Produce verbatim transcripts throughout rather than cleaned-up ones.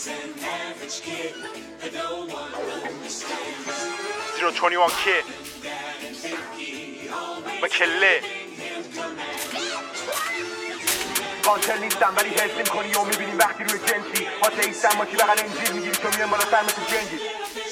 زیرو تونی وان کید و کله قاتل نیستم ولی حس نمی‌کنی و می‌بینیم وقتی روی جنسی آتئیستم با کی بغل انجیل میگیری تو میان بالا سر مثل جنگی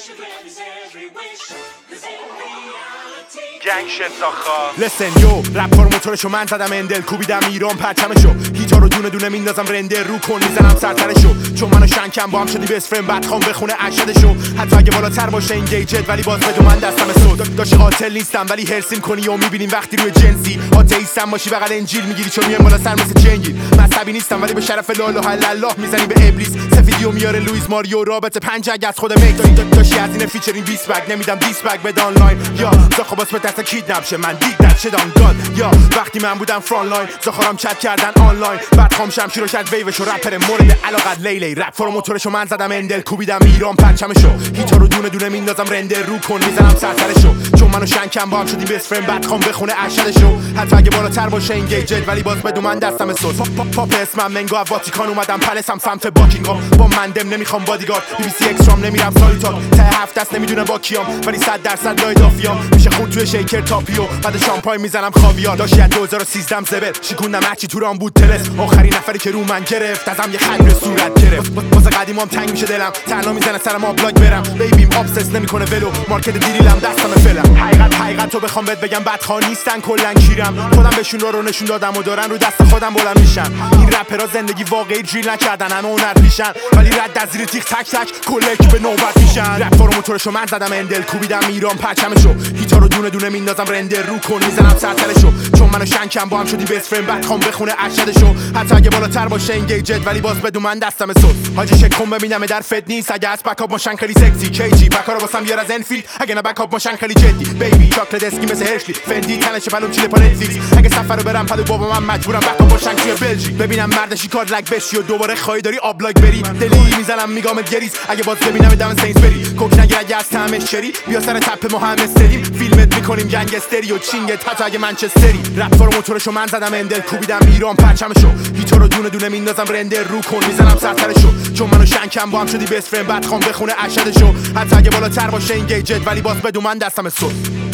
گنگ شت آخا لسن یو رپ کارو موتورشو من زدم اندل کوبیدم ایران پرچمشو هیتا رو دونه دونه میندازم رنده رو کن میزنم سرترشو چون منو شنکم با هم شدی بست فرند بعد خوام بخونه ارشدشو حتی اگه بالاتر باشه این گیجت ولی باز بدو من دستم سود داشت قاتل نیستم ولی هرسیم کنی و میبینیم وقتی روی جنسی آتئیستم باشی بغل انجیل میگیری چون میان بالا سر مثل جنگی مذهبی نیستم ولی به شرف لا اله الا الله میزنی به ابلیس سفیدیو میاره لوئیس ماریو رابطه پنج اگه از خود میت داشتی از این فیچرینگ بیست بگ نمیدم دیس بگ بد آنلاین یا زاخوباس به دست کیدنپ شه من دیدم شد آن گاد یا وقتی من بودم فران لاین زاخارم چت کردن آنلاین بعد خام شمشیر رو شد ویوش و رپر مورد علاقت لیلی رپ فرو موتورشو من زدم اندل کوبیدم ایران پرچمشو هیتا رو دونه دونه میندازم رنده رو کن میزنم سرترشو چون منو شنکم با هم شدیم بست فرند بعد خام بخونه ارشدشو حتی اگه بالاتر باشه این گیجت ولی باز بدو من دستم سوس پاپ اسمم منگو از واتیکان اومدم پلسم سمت باکینگام با مندم نمیخوام بادیگارد بی بی سی اکسترام نمیرم سالیتار ته هفت دست نمیدونه با کیام ولی صد درصد لای دافیام میشه خود توی شیکر تاپیو بعد شامپاین میزنم خاویار داشتی از دو هزار و سیزده زبل شیکوندم هرچی تو رام بود تلس آخرین نفری که رو من گرفت ازم یه خط به صورت گرفت واسه قدیمام تنگ میشه دلم تنها میزنه سرم آبلاگ برم بیبیم ابسس نمیکنه ولو مارکت دیریلم دستم فلم حقیقت حقیقت تو بخوام بهت بگم بدخواه نیستن کلا کیرم خودم بهشون رو نشون دادم و دارن رو دست خودم بلند میشن این رپرها زندگی واقعی جیل نکردن همه هنر پیشن ولی رد از زیر تیغ تک تک کل کی به نوبت میشن رپ فرو موتورشو من زدم اندل کوبیدم ایران پرچمشو هیتا رو دونه دونه میندازم رنده رو کن میزنم سرترشو چون منو شنکم با هم شدی بست فرند بعد خوام بخونه ارشدشو حتی اگه بالاتر باشه این گیجت ولی باز بدو من دستم سوس حاجی شک کن ببینم در فت نیست اگه از بکاپ ماشن خیلی سکسی کیجی بکارو واسم بیار از انفیلد اگه نه بکاپ ماشن خیلی جدی بیبی چاکلت اسکی مثل هرشلی فندی تنش پلوم چیله پا نتفلیکس اگه سفر رو برم پدو بابا من مجبورم بکاپ ماشن توی بلژیک ببینم مردشی کار لگ بشی و دوباره خواهی داری آبلاگ بری دلی میزنم میگامت گریز اگه باز ببینم دم سینس بری کوک نگیر اگه از طعمش چری بیا سر تپ ما هم استریم فیلمت میکنیم گنگستری و چینگت حتی اگه منچستری رپ فرو موتورشو من زدم اندل کوبیدم ایران پرچمشو هیتا رو دونه دونه میندازم رنده رو کن میزنم سرترشو چون منو شنکم با هم شدی بست فرند بعد خوام بخونه ارشدشو حتی اگه بالاتر باشه این گیجت ولی باز بدو من دستم سوس